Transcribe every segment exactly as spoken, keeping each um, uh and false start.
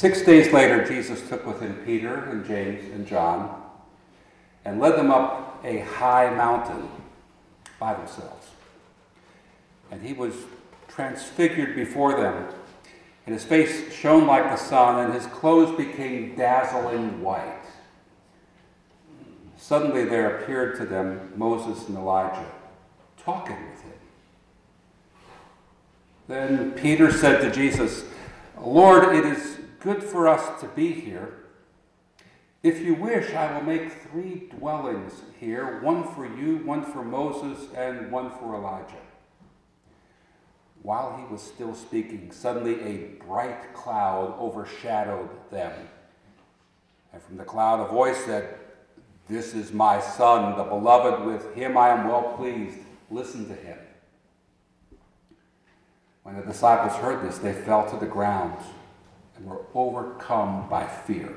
Six days later, Jesus took with him Peter and James and John and led them up a high mountain by themselves. And he was transfigured before them, and his face shone like the sun, and his clothes became dazzling white. Suddenly there appeared to them Moses and Elijah, talking with him. Then Peter said to Jesus, "Lord, it is good for us to be here. If you wish, I will make three dwellings here, one for you, one for Moses, and one for Elijah." While he was still speaking, suddenly a bright cloud overshadowed them. And from the cloud a voice said, "This is my son, the beloved. With him I am well pleased. Listen to him." When the disciples heard this, they fell to the ground and were overcome by fear.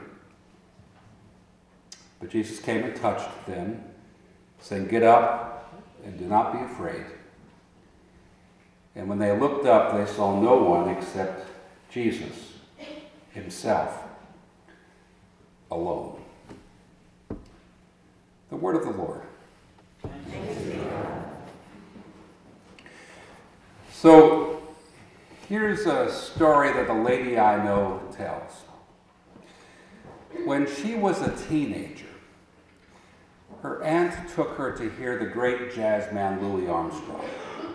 But Jesus came and touched them, saying, "Get up and do not be afraid." And when they looked up, they saw no one except Jesus himself alone. The word of the Lord. So here's a story that a lady I know tells. When she was a teenager, her aunt took her to hear the great jazz man Louis Armstrong.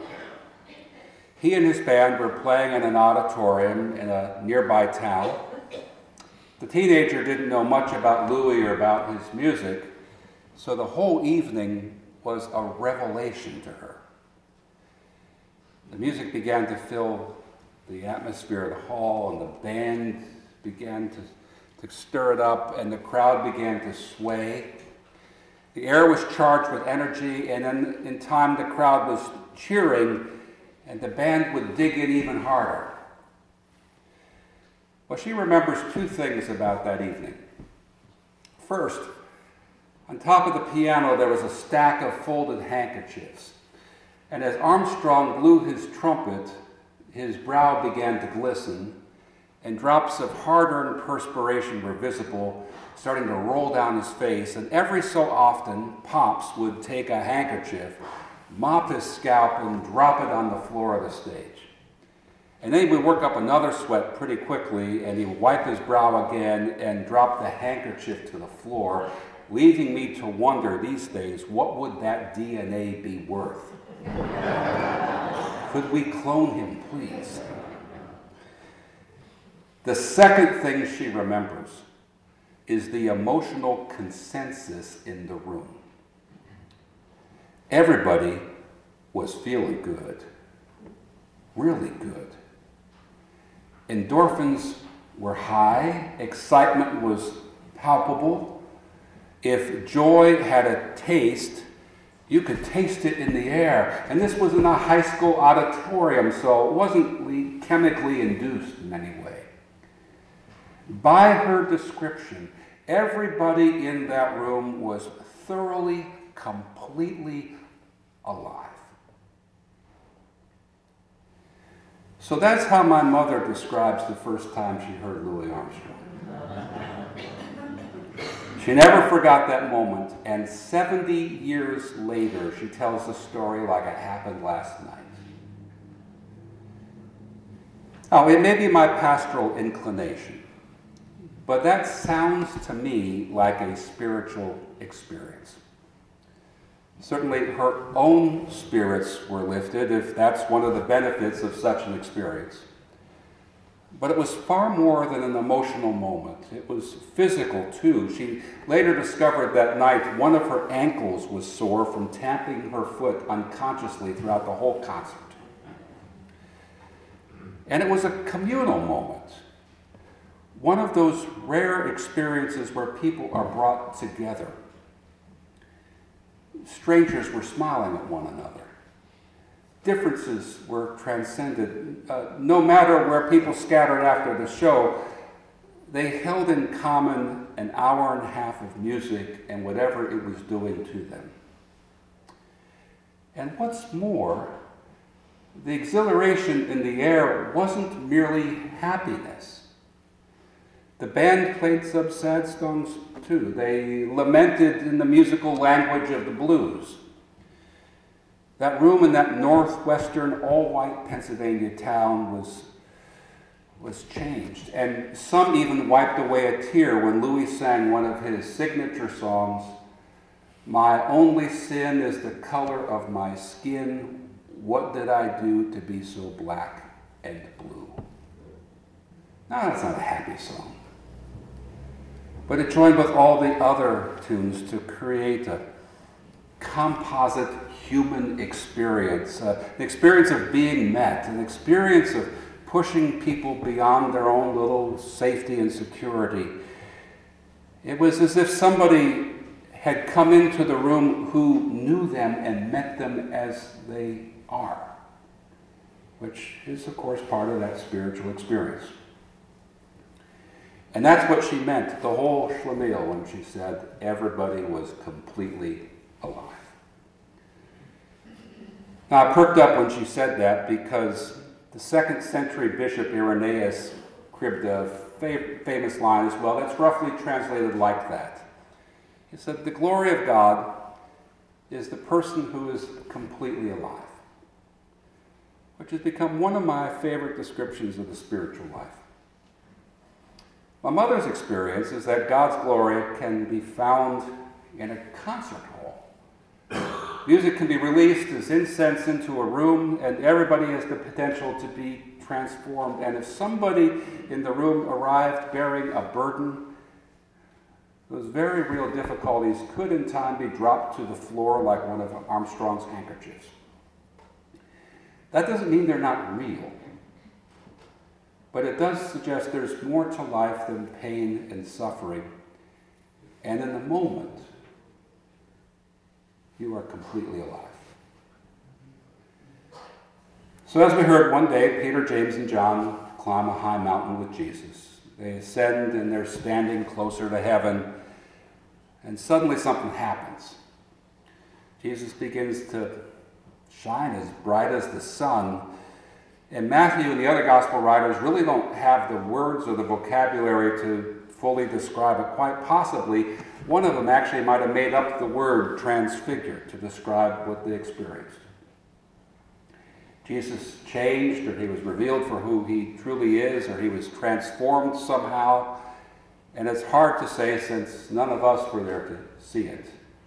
He and his band were playing in an auditorium in a nearby town. The teenager didn't know much about Louis or about his music, so the whole evening was a revelation to her. The music began to fill the atmosphere of the hall, and the band began to, to stir it up, and the crowd began to sway. The air was charged with energy, and then in time the crowd was cheering, and the band would dig in even harder. Well, she remembers two things about that evening. First, on top of the piano there was a stack of folded handkerchiefs, and as Armstrong blew his trumpet, his brow began to glisten, and drops of hard-earned perspiration were visible, starting to roll down his face, and every so often Pops would take a handkerchief, mop his scalp, and drop it on the floor of the stage. And then he would work up another sweat pretty quickly, and he would wipe his brow again and drop the handkerchief to the floor, leaving me to wonder these days, what would that D N A be worth? Could we clone him, please? The second thing she remembers is the emotional consensus in the room. Everybody was feeling good, really good. Endorphins were high, excitement was palpable. If joy had a taste, you could taste it in the air. And this was in a high school auditorium, so it wasn't chemically induced in any way. By her description, everybody in that room was thoroughly, completely alive. So that's how my mother describes the first time she heard Louis Armstrong. She never forgot that moment, and seventy years later, she tells the story like it happened last night. Oh, it may be my pastoral inclination, but that sounds to me like a spiritual experience. Certainly her own spirits were lifted, if that's one of the benefits of such an experience. But it was far more than an emotional moment. It was physical, too. She later discovered that night one of her ankles was sore from tapping her foot unconsciously throughout the whole concert. And it was a communal moment. One of those rare experiences where people are brought together. Strangers were smiling at one another. Differences were transcended. Uh, no matter where people scattered after the show, they held in common an hour and a half of music and whatever it was doing to them. And what's more, the exhilaration in the air wasn't merely happiness. The band played some sad songs too. They lamented in the musical language of the blues. That room in that northwestern, all-white Pennsylvania town was, was changed. And some even wiped away a tear when Louis sang one of his signature songs, "My only sin is the color of my skin. What did I do to be so black and blue?" Now, that's not a happy song. But it joined with all the other tunes to create a composite human experience, uh, an experience of being met, an experience of pushing people beyond their own little safety and security. It was as if somebody had come into the room who knew them and met them as they are, which is, of course, part of that spiritual experience. And that's what she meant, the whole schlemiel, when she said everybody was completely alive. Now, I perked up when she said that because the second century bishop Irenaeus cribbed a fam- famous line as well that's roughly translated like that. He said, "The glory of God is the person who is completely alive," which has become one of my favorite descriptions of the spiritual life. My mother's experience is that God's glory can be found in a concert hall. Music can be released as incense into a room, and everybody has the potential to be transformed. And if somebody in the room arrived bearing a burden, those very real difficulties could in time be dropped to the floor like one of Armstrong's handkerchiefs. That doesn't mean they're not real, but it does suggest there's more to life than pain and suffering. And in the moment, you are completely alive. So as we heard, one day, Peter, James, and John climb a high mountain with Jesus. They ascend and they're standing closer to heaven, and suddenly something happens. Jesus begins to shine as bright as the sun. And Matthew and the other gospel writers really don't have the words or the vocabulary to fully describe it. Quite possibly, one of them actually might have made up the word transfigured to describe what they experienced. Jesus changed, or he was revealed for who he truly is, or he was transformed somehow. And it's hard to say since none of us were there to see it.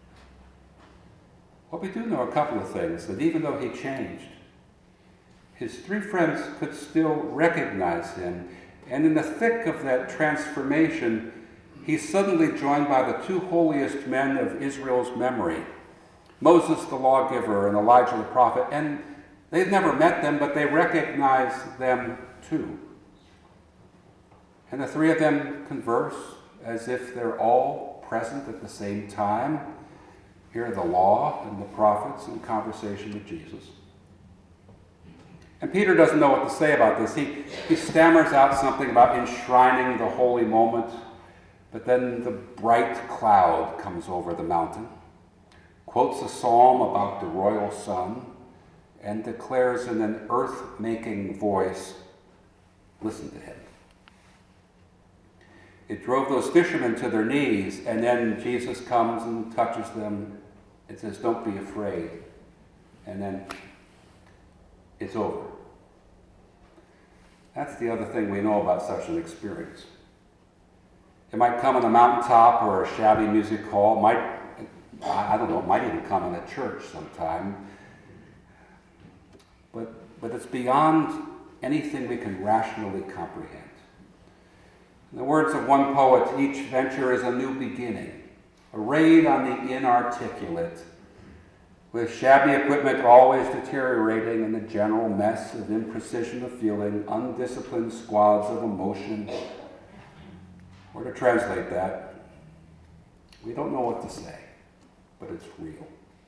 But we do know a couple of things, that even though he changed, his three friends could still recognize him. And in the thick of that transformation, he's suddenly joined by the two holiest men of Israel's memory, Moses the lawgiver and Elijah the prophet. And they've never met them, but they recognize them too. And the three of them converse as if they're all present at the same time, hear the law and the prophets in conversation with Jesus. And Peter doesn't know what to say about this. He, he stammers out something about enshrining the holy moment, but then the bright cloud comes over the mountain, quotes a psalm about the royal son, and declares in an earth-making voice, "Listen to him." It drove those fishermen to their knees, and then Jesus comes and touches them and says, "Don't be afraid." And then it's over. That's the other thing we know about such an experience. It might come on a mountaintop or a shabby music hall. It might, I don't know, it might even come in a church sometime. But, but it's beyond anything we can rationally comprehend. In the words of one poet, each venture is a new beginning, a raid on the inarticulate, with shabby equipment always deteriorating and the general mess of imprecision of feeling, undisciplined squads of emotion. Or to translate that, we don't know what to say, but it's real.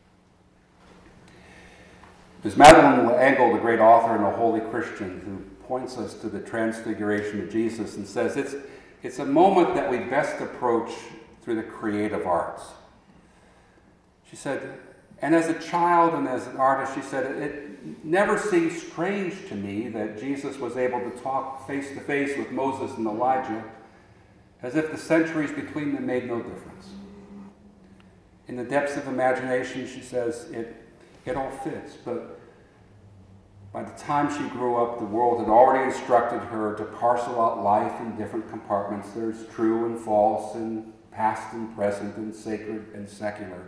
There's Madeleine L'Engle, the great author and a holy Christian, who points us to the transfiguration of Jesus and says it's, it's a moment that we best approach through the creative arts. She said, and as a child and as an artist, she said, it never seemed strange to me that Jesus was able to talk face to face with Moses and Elijah. as if the centuries between them made no difference. In the depths of imagination, she says, it, it all fits, but by the time she grew up, the world had already instructed her to parcel out life in different compartments. There's true and false, and past and present, and sacred and secular.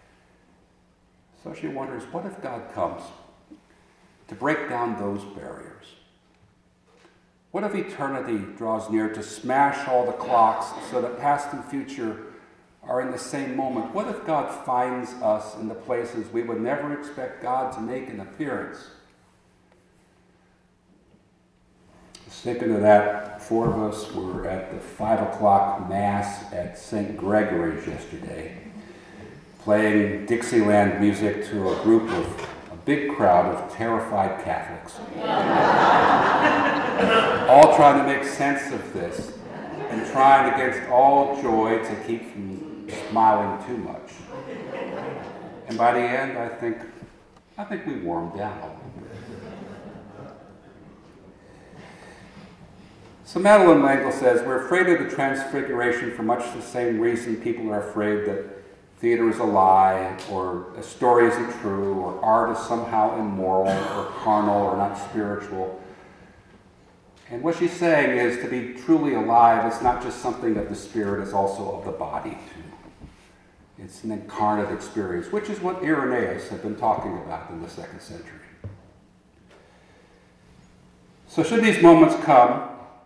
So she wonders, what if God comes to break down those barriers? What if eternity draws near to smash all the clocks so that past and future are in the same moment? What if God finds us in the places we would never expect God to make an appearance? Thinking of that, four of us were at the five o'clock Mass at Saint Gregory's yesterday, playing Dixieland music to a group of, a big crowd of terrified Catholics. All trying to make sense of this and trying against all joy to keep from smiling too much. And by the end, I think, I think we warmed down a little bit. So Madeleine L'Engle says, we're afraid of the Transfiguration for much the same reason people are afraid that theater is a lie, or a story isn't true, or art is somehow immoral, or carnal, or not spiritual. And what she's saying is, to be truly alive is not just something of the spirit, it's also of the body too. It's an incarnate experience, which is what Irenaeus had been talking about in the second century. So should these moments come,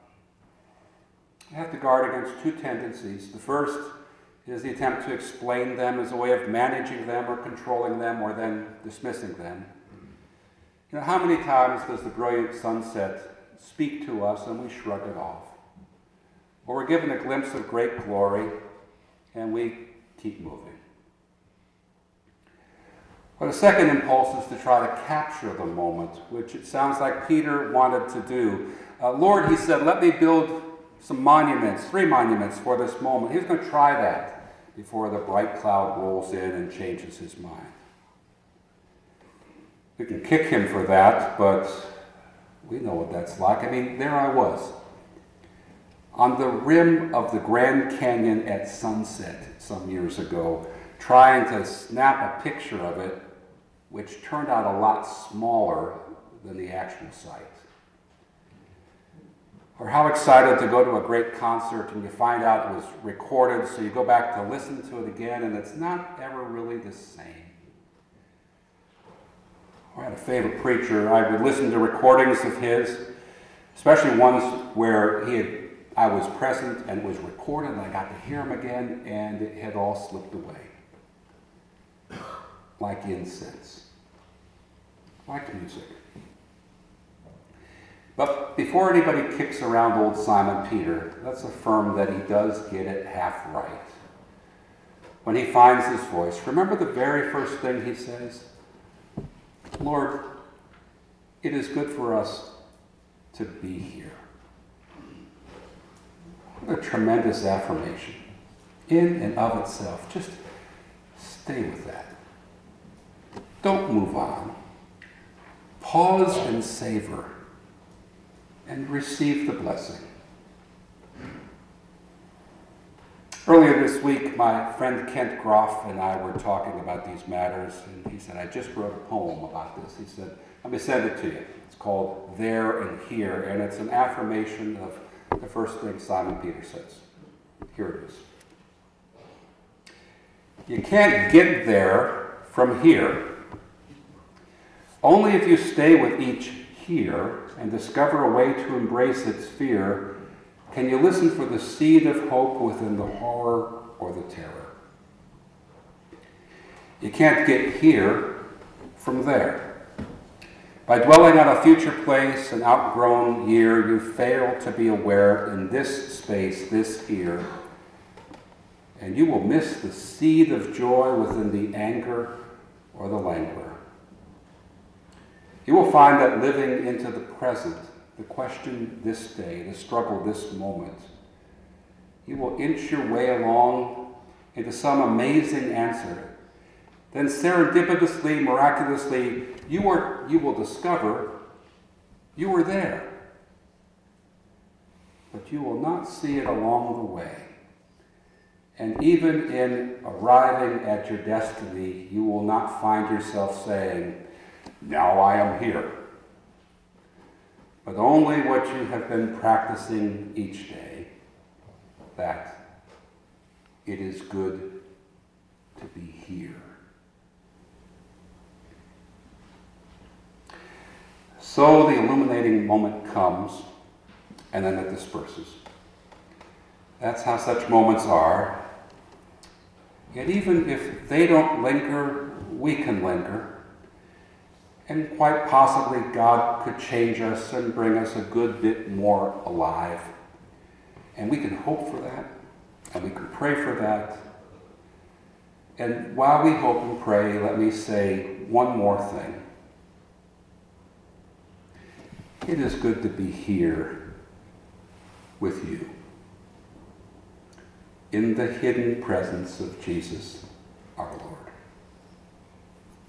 I have to guard against two tendencies. The first is the attempt to explain them as a way of managing them or controlling them or then dismissing them. You know, how many times does the brilliant sunset speak to us and we shrug it off? Or we're given a glimpse of great glory and we keep moving. Well, the second impulse is to try to capture the moment, which it sounds like Peter wanted to do. Uh, Lord, he said, let me build some monuments, three monuments for this moment. He was going to try that before the bright cloud rolls in and changes his mind. We can kick him for that, but we know what that's like. I mean, there I was, on the rim of the Grand Canyon at sunset some years ago, trying to snap a picture of it, which turned out a lot smaller than the actual site. Or how excited to go to a great concert and you find out it was recorded, so you go back to listen to it again, and it's not ever really the same. I had a favorite preacher. I would listen to recordings of his, especially ones where he had, I was present and it was recorded and I got to hear him again, and it had all slipped away. Like incense. Like music. But before anybody kicks around old Simon Peter, let's affirm that he does get it half right. When he finds his voice, remember the very first thing he says? Lord, it is good for us to be here. What a tremendous affirmation in and of itself. Just stay with that. Don't move on. Pause and savor and receive the blessing. Earlier this week, my friend Kent Groff and I were talking about these matters, and he said, I just wrote a poem about this. He said, let me send it to you. It's called There and Here, and it's an affirmation of the first thing Simon Peter says. Here it is. You can't get there from here. Only if you stay with each here and discover a way to embrace its fear, can you listen for the seed of hope within the horror or the terror. You can't get here from there. By dwelling on a future place, an outgrown year, you fail to be aware in this space, this here, and you will miss the seed of joy within the anger or the languor. You will find that living into the present, the question this day, the struggle this moment, you will inch your way along into some amazing answer. Then serendipitously, miraculously, you are, you will discover you were there. but you will not see it along the way. And even in arriving at your destiny, you will not find yourself saying, "Now I am here," but only what you have been practicing each day, that it is good to be here. So the illuminating moment comes, and then it disperses. That's how such moments are. Yet even if they don't linger, we can linger. And quite possibly God could change us and bring us a good bit more alive. And we can hope for that, and we can pray for that. And while we hope and pray, let me say one more thing. It is good to be here with you, in the hidden presence of Jesus.